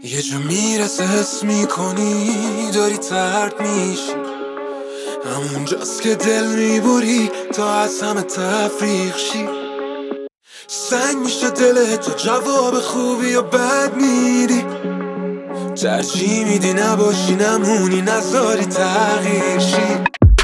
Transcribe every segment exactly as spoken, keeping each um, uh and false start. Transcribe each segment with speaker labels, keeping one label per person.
Speaker 1: یه جا میرسه حس میکنی داری ترد میشی، همونجاست که دل میبری تا از همه تفریق شی. سنگ میشه دلت تو جواب خوبی یا بد میدی، ترجیح میدی نباشی نمونی نذاری تغییر شی.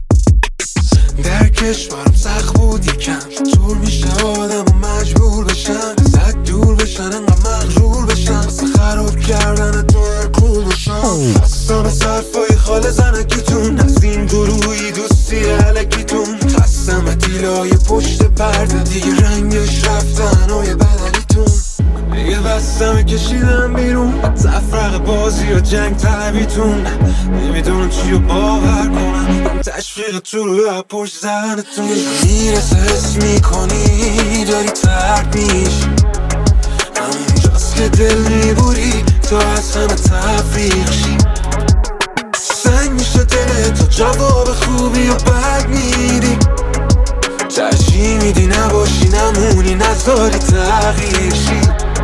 Speaker 1: در کشورم سخت بود یکم، طور میشه آدم و مجبور بشن زد دور بشن انقدر مغرور بشن واسه خراب کردن تو کول بشن. خستم از حرفای خاله زنکیتون، از این گروهی دوستی علکیتون، خستم از دیلای پشت پرده دیگه رنگش رفتن های بدلیتون. دیگه بستم کشیدم بیرون تفرق بازی و جنگ طبیتون، نمیدونم چی رو باور کنم تشویق تو رو پشت زنتون. میرسه حس میکنی داری ترد میشی، همونجاست که دل میبری تا از همه تفریق شی. سنگ میشه دلت تا جواب خوبی و بد میدی، ترجیح میدی نباشی نمونی نذاری تغییر شی.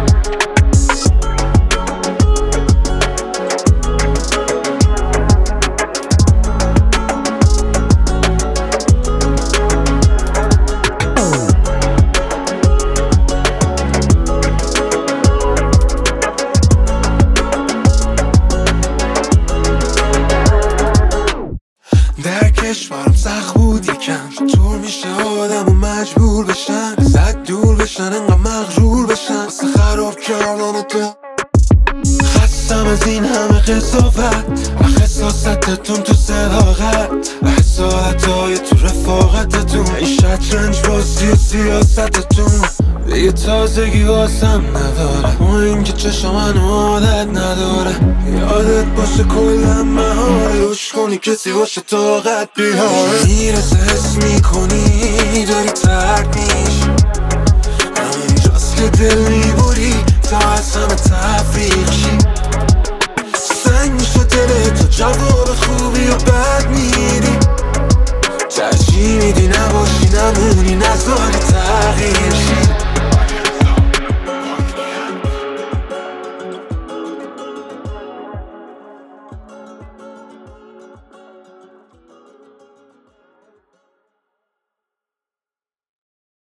Speaker 1: در کشورم سخت بود یکم، طور میشه آدم و مجبور بشن زد دور بشن انقدر مغرور بشن واسه خراب کردن تو. خستم از این همه قضاوت و خصاصتتون تو صداقت و حسادتهای تو رفاقتتون، این شطرنج بازی و سیاستتون دیگه تازگی واسم نداره، با اینکه چشم من عادت نداره. یادت باشه کلم مهاره روش کنی کسی باشه طاقت بیاره. میرسه حس میکنی داری ترد میشی، همونجاست که دل میبری تا از همه تفریق شی. سنگ میشه دلت تو جواب خوبی و بد میدی، ترجیح میدی نباشی نمونی نذاری تغییر شی.